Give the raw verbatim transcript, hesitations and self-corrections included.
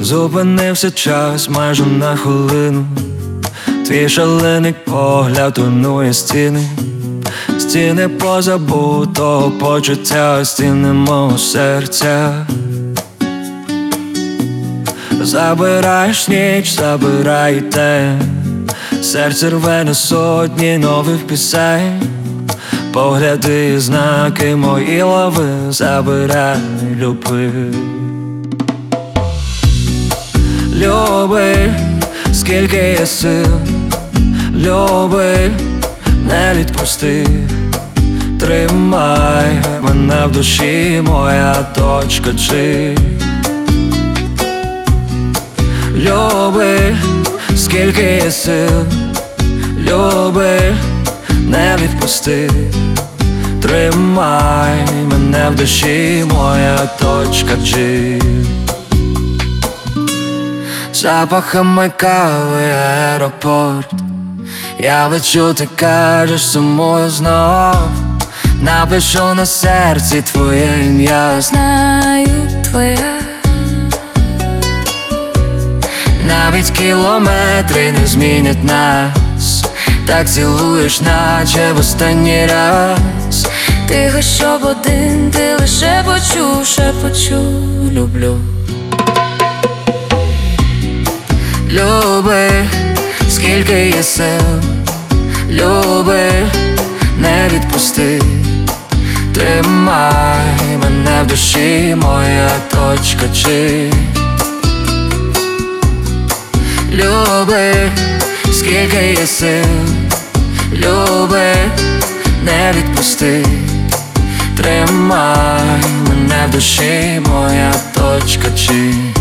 Зупинився час майже на хвилину. Твій шалений погляд руйнує стіни, стіни позабутого почуття, стіни мого серця. Забираєш ніч, забирайте, серце рве на сотні нових пісень. Погляди і знаки мої лови, забирай, люби. Люби, скільки є сил, люби, не відпусти. Тримай мене в душі, моя точка G. Люби, скільки є сил, люби, не відпусти. Тримай мене в душі, моя точка G. Запахами кави, аеропорт. Я лечу, ти кажеш, сумую знов. Напишу на серці твоє ім'я. Знаю твоє. Навіть кілометри не змінять нас. Так цілуєш, наче в останній раз. Тихо, щоб один ти лише почув, шепочу, люблю. Люби, скільки є сил, люби, не відпусти. Тримай мене в душі, моя точка G. Люби, скільки є сил, люби, не відпусти. Тримай мене в душі, моя точка G.